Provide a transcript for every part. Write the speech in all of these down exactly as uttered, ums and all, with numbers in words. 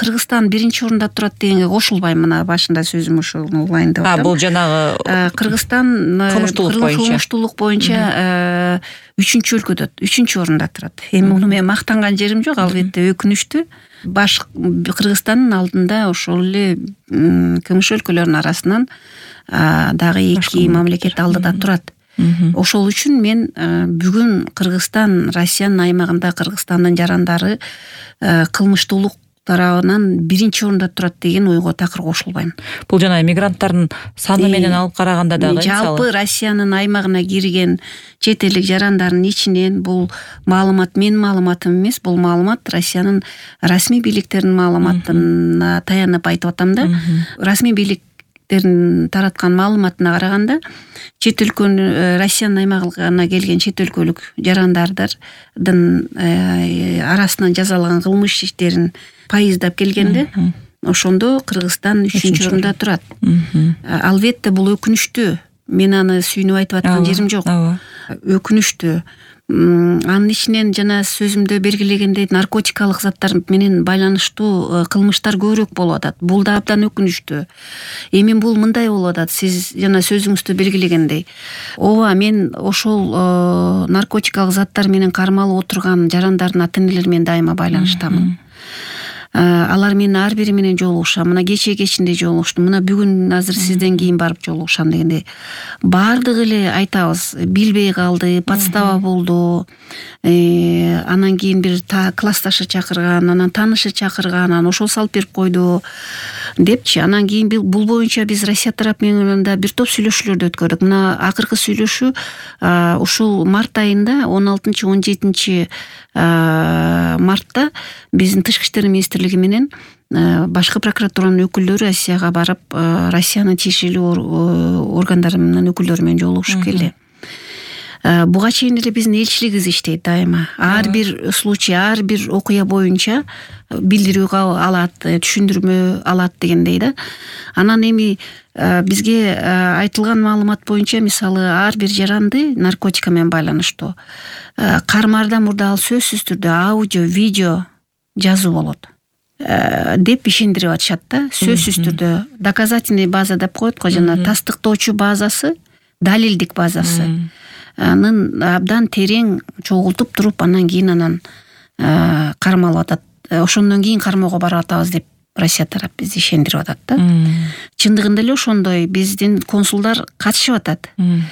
Кыргызстан биринчи орунда турат дегенге кошулбайм. Мына башында сөзүм ошону улайын деп атам. А, бул жанагы Кыргызстан кылмыштуулук боюнча үчүнчү өлкөдө, үчүнчү орунда турат. Эми муну мен мактанган жерим жок, албетте өкүнүчтүү. Баш Кыргызстандын алдында ошол эле КМШ өлкөлөрүнүн арасынан дагы эки мамлекет алдыда турат. Ошол үчүн мен бүгүн Кыргызстан, Россиянын аймагында Кыргызстандын жарандары кылмыштуулук тарабынан биринчи орунда турат деген ойго такыр кошулбайм. Бул жана мигранттардын саны менен алып караганда дагы жалпы Россиянын аймагына кирген чет элдик жарандардын ичинен бул маалымат менин маалыматым эмес, бул маалымат Россиянын расмий бийликтеринин маалыматына таянып айтып атам да. Расмий бийликтердин тараткан маалыматына караганда чет өлкөнүн Россиянын аймагына келген чет өлкөлүк жарандардын арасынан жазалган кылмыш иштерин пайыздап келгенде, ошондо Кыргызстан үчүнчү орунда турат. Албетте бул өкүнүчтүү. Мен аны сүйүнүп айтып аткан жерим жок. Өкүнүчтүү. Анын ичинен жана сөзүмдө белгилегендей наркотикалык заттар менен байланыштуу кылмыштар көбүрөөк болуп атат. Бул да абдан өкүнүчтүү. Эми бул мындай болуп атат. Сиз жана сөзүңүздө белгилегендей. Ооба, мен ошол наркотикалык заттар менен кармалып отурган жарандардын ата-энелери менен дайыма байланыштамын. Алар менин ар бири менен жолугушам. Мына кече кечинде жолугуштум. Мына бүгүн азыр сизден кийин барып жолугушам дегенде баардыгы эле айтабыз, билбей калды, подстава болду. Анан кийин бир классташы чакырган, анан таанышы чакырган, анан ошол салып берип койду депчи. Анан кийин бул боюнча биз Россия тарапы менен да бир топ сүйлөшүүлөрдү өткөрдүк. Мына акыркы сүйлөшүү ушул март айында он алтынчы он жетинчи мартта биздин тышкы иштер министрлиги менен башкы прокуратуранын өкүлдөрү Россияга барып, Россиянын тиешелүү органдары менен өкүлдөрү менен жолугушуп келди. Буга чейин эле биздин элчилигибиз иштейт дайыма. Ар бир случай, ар бир окуя боюнча билдирүү алат, түшүндүрмө алат дегендей да. Анан эми бизге айтылган маалымат боюнча, мисалы, ар бир жаранды наркотика менен байланыштуу кармаардан мурда ал сөзсүз түрдө аудио, видео жазуу болот деп ишендирип атышат да. Сөзсүз түрдө доказательный база деп коет го, жана тастыктоочу базасы, далилдик базасы. Анын абдан терең чогултуп туруп, анан кийин анан кармалып атат. Ошондон кийин кармоого барып атабыз деп Россия тарап бизди ишендирип атат да. Чындыгында эле ошондой биздин консулдар катышып атат.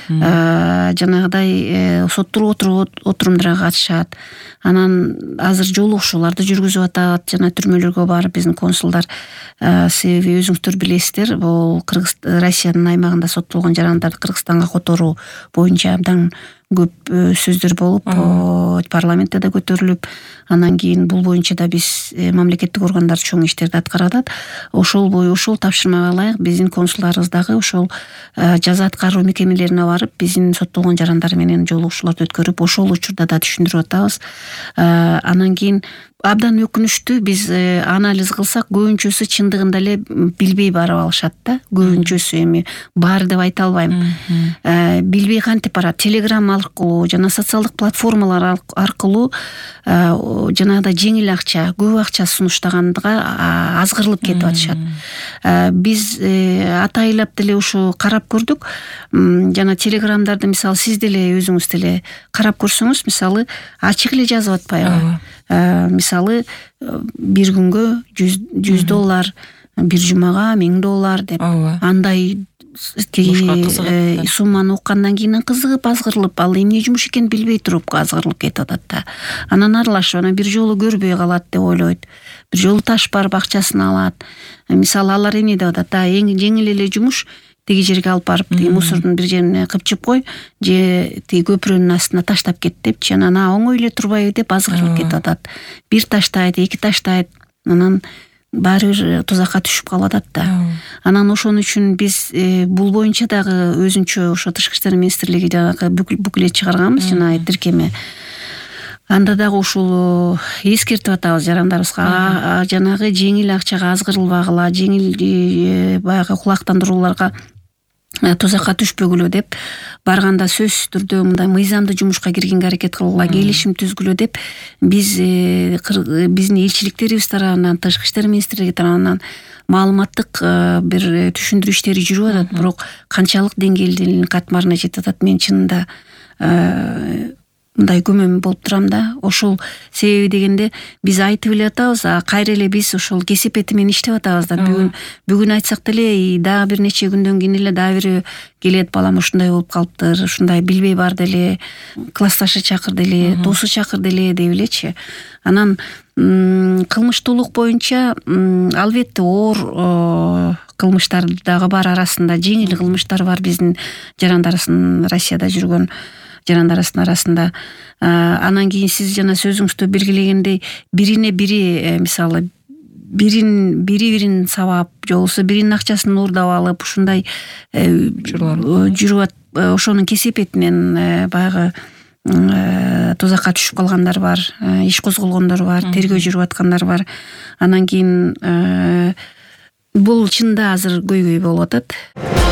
Жанагыдай соттуруп отурумдарга катышат. Анан азыр жолугушууларды жүргүзүп атат, жана түрмөлөргө барып биздин консулдар. Себеби өзүңүздөр билесиздер, бул Россиянын аймагында соттолгон жарандарды Кыргызстанга которуу боюнча абдан көп сөздөр болуп, парламентте да көтөрүлүп, анан кийин бул боюнча да биз мамлекеттик органдар чоң иштерди аткарып атат. Ошол бою ошол тапшырмага ылайык биздин консулдарыбыз дагы ошол жаза аткаруу мекемелерине барып, биздин соттолгон жарандар менен жолугушууларды өткөрүп, ошол учурда да түшүндүрүп атабыз. Анан кийин абдан өкүнүчтүү, биз анализ кылсак, көбүнчөсү чындыгында эле билбей барып алышат да. Көбүнчөсү, эми баары деп айта албайм. Билбей кантип барат? Телеграм аркылуу жана социалдык платформалар аркылуу жанагыдай жеңил акча, көп акча сунуштаганга азгырылып кетип атышат. Биз атайлап деле ушу карап көрдүк. Жана телеграмдарды, мисалы, сиз деле өзүңүз деле карап көрсөңүз, мисалы, ачык эле жазып атпайбы? Мисалы, бир күнгө жүз доллар, бир жумага миң доллар деп, андай сумманы уккандан кийин кызыгып азгырылып, ал эмне жумуш экенин билбей туруп азгырылып кетип атат да. Анан аралашып, анан бир жолу көрбөй калат деп ойлойт. Бир жолу таш барып акчасын алат. Мисалы, алар эмне деп атат? Эң жеңил эле жумуш тиги жерге алып барып, тиги мусордун бир жерине кыпчып кой, же тиги көпүрөнүн астына таштап кет депчи. Анан оңой эле турбайбы деп азгырылып кетип атат. Бир таштайт, эки таштайт, анан баары бир тузакка түшүп калып атат да. Анан ошон үчүн биз бул боюнча дагы өзүнчө ошо тышкы иштер министрлиги дагы буклет чыгарганбыз, жана тиркеме. Анда дагы ушул эскертип атабыз жарандарыбызга, жанагы жеңил акчага азгырылбагыла, жеңил баягы кулактандырууларга тозакка түшпөгүлө деп барганда сөзсүз түрдө мындай мыйзамдуу жумушка киргенге аракет кылгыла, келишим түзгүлө деп биз биздин элчиликтерибиз тарабынан, тышкы иштер министрлиги тарабынан маалыматтык бир түшүндүрүү иштери жүрүп атат. Бирок канчалык деңгээлде катмарына жетип атат, мен чынында мындай күмөн болуп турам да. Ошол себеби дегенде биз айтып эле атабыз, а кайра эле биз ошол кесипети менен иштеп атабыз да. Бүгүн бүгүн айтсак деле дагы бир нече күндөн кийин эле дагы бири келет, балам ушундай болуп калыптыр, ушундай билбей бар деле, классташы чакыр деле, досу чакыр деле деп элечи. Анан кылмыштуулук боюнча албетте оор кылмыштар дагы бар арасында, жеңил кылмыштар бар биздин жарандарыбыздын, Россияда жүргөн жарандарыбыздын арасында. Анан кийин сиз жана сөзүңүздө белгилегендей, бирине бири мисалы бирин бири бирин сабап, же болбосо биринин акчасын уурдап алып ушундай жүрүп, ошонун кесепетинен баягы тозакка түшүп калгандар бар, иш козголгондор бар, тергөө жүрүп аткандар бар. Анан кийин бул чында азыр көйгөй болуп атат.